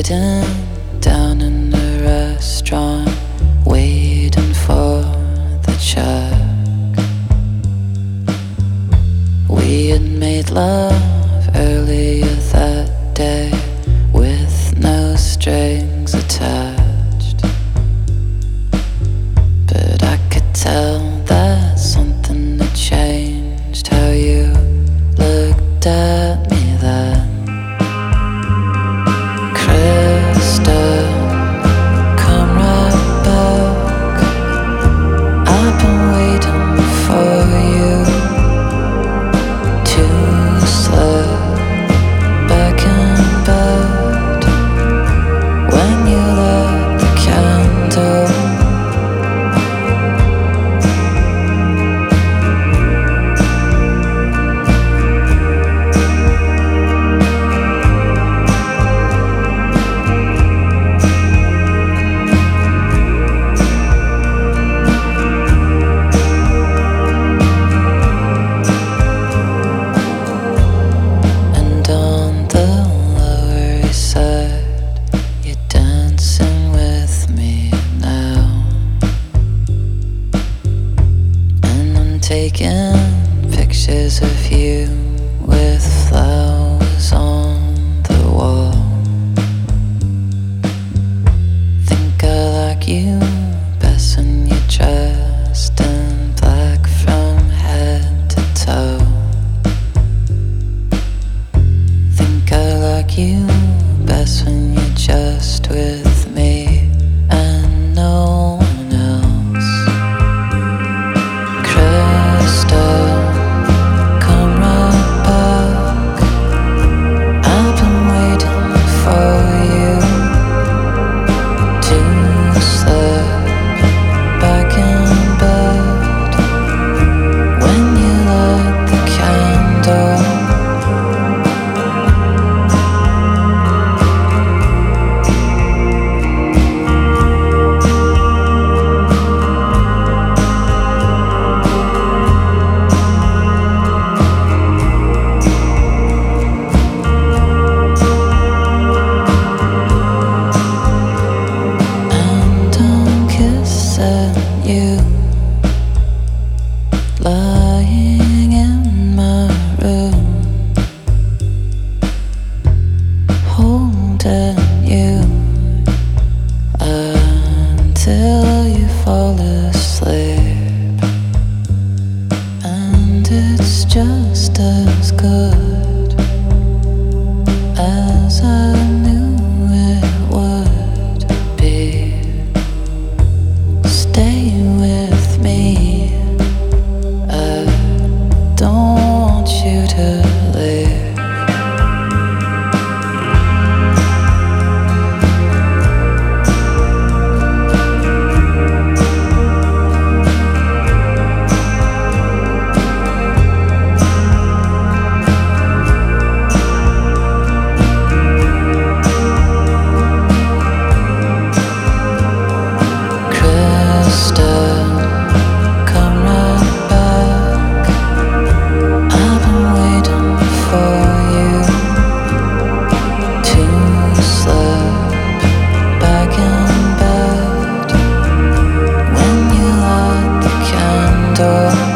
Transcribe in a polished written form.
sitting down in a restaurant, waiting for the check. We had made love earlier that day with no strings attached, but I could tell that something had changed. How you looked at me then. Krista, come right back. I've been waiting for you to slip back in bed when you lit the candle. Taking pictures of you with flowers on the wall. Think I like you best when you're dressed in black from head to toe. Think I like you best when you're just with me and no one else. Come right back. I've been waiting for you to slip back in bed when you light the candle. You lying in my room, holding you until you fall asleep, and it's just as good as I knew it would be. Stay with me, I don't want you to leave. Come right back. I've been waiting for you to slip back in bed when you light the candle.